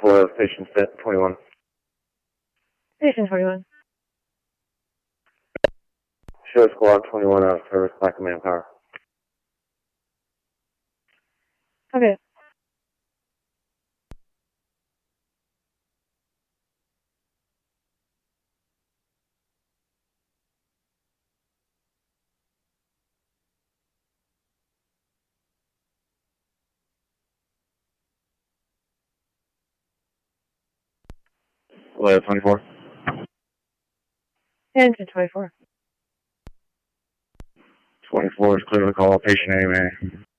for patient 21. Patient 21. Show squad 21 out of service, lack of manpower. Okay. Level 24. Engine 24. 24 is clear to call patient A, man.